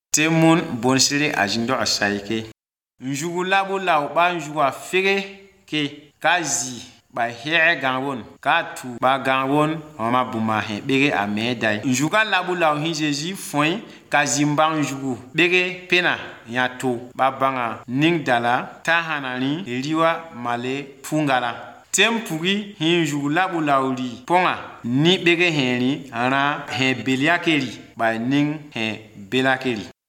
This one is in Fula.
Temun bonsire ajindo asaike. Njugu labu lau ba njugu afege ke kazi ba here gawon ka tu ba gawon ma buma he bege a medai. Njuga labu lau hinjeji foi kazi mbang njugu bege pena ya to ba banga ning dala tahanani liwa male fungala. Tempugi hinjugu labu lauri ponga ni bege heni ana he beliakeri ba ning he belakeri.